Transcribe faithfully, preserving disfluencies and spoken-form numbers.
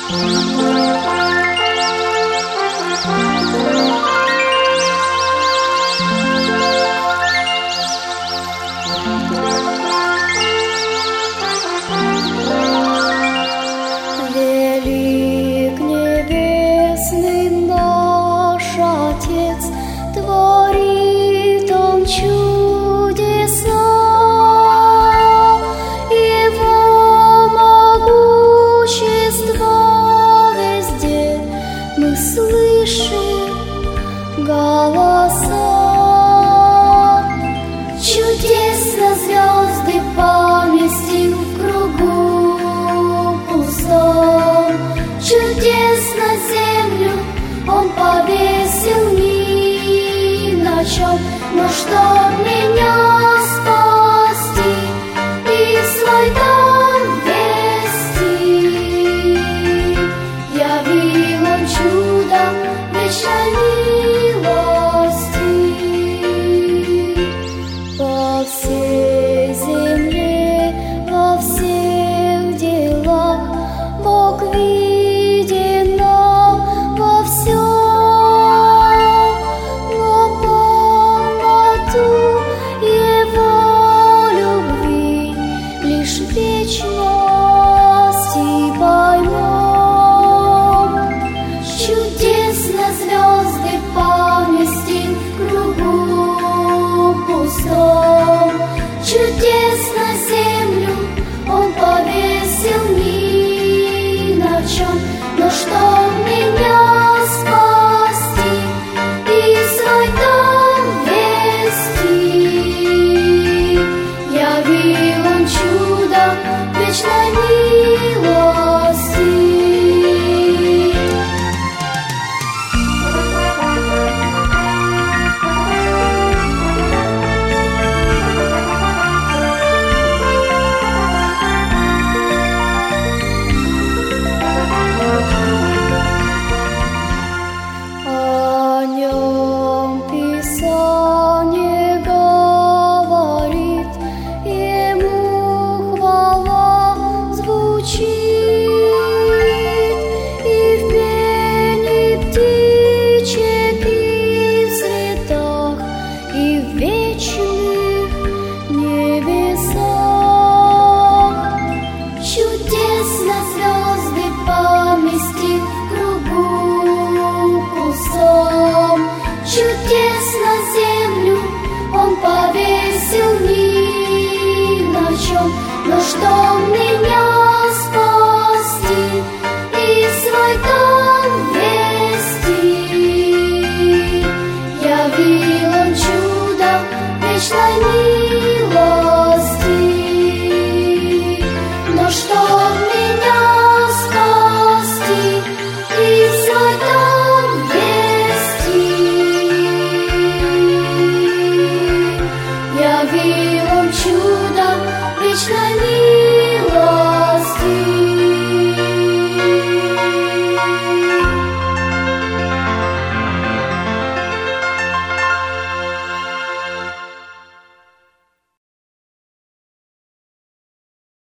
Велик небесный наш Отец, творит Он чудеса, Его могущество везде мы слышим голоса. Чудесно звезды поместил в кругу пустом, чудесно землю Он повесил ни на чем. Но чтоб меня спасти и свой дом вести, явил Он чудо вечной милости. По всей земле, во всех делах Бог виден нам во всем, но полноту Его любви лишь в вечности поймем. Чудесно звезды поместил в кругу пустом, чудесно землю Он повесил ни на чем. Но чтоб меня спасти и свой дом вести, явил Он чудо вечной милости. О Нем Писание говорит, Ему хвала звучит, и в пении птичек, и в цветах, и в вечных небесах. Чудесно звезды